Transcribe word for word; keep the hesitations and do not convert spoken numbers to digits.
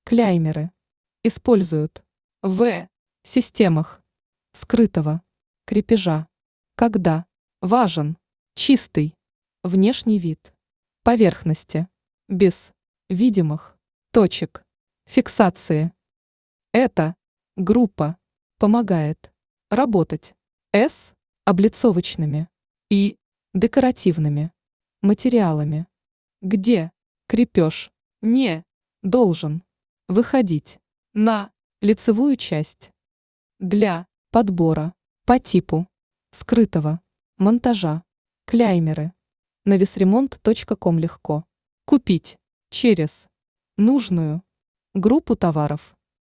Кляймеры используют в системах скрытого крепежа, когда важен чистый внешний вид поверхности без видимых точек фиксации. Эта группа помогает работать с облицовочными и декоративными материалами, где крепеж не должен выходить на лицевую часть. Для подбора по типу скрытого монтажа кляймеры на весремонт точка ком легко купить через нужную группу товаров.